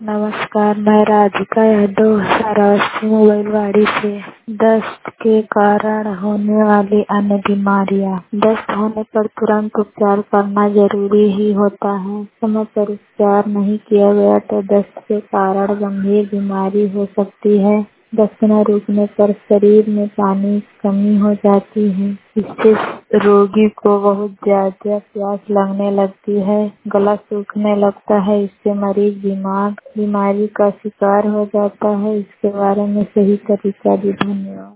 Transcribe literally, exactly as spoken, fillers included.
नमस्कार, मैं राधिका यादव सरावती मोबाइलवाड़ी से। दस्त के कारण होने वाली अन्य बीमारियां। दस्त होने पर तुरंत उपचार करना जरूरी ही होता है। समय पर उपचार नहीं किया गया तो दस्त के कारण गंभीर बीमारी हो सकती है। दस्त न रुकने पर शरीर में पानी की कमी हो जाती है। इससे रोगी को बहुत ज्यादा प्यास लगने लगती है, गला सूखने लगता है। इससे मरीज बीमार बीमारी का शिकार हो जाता है। इसके बारे में सही तरीका भी धन्यवाद।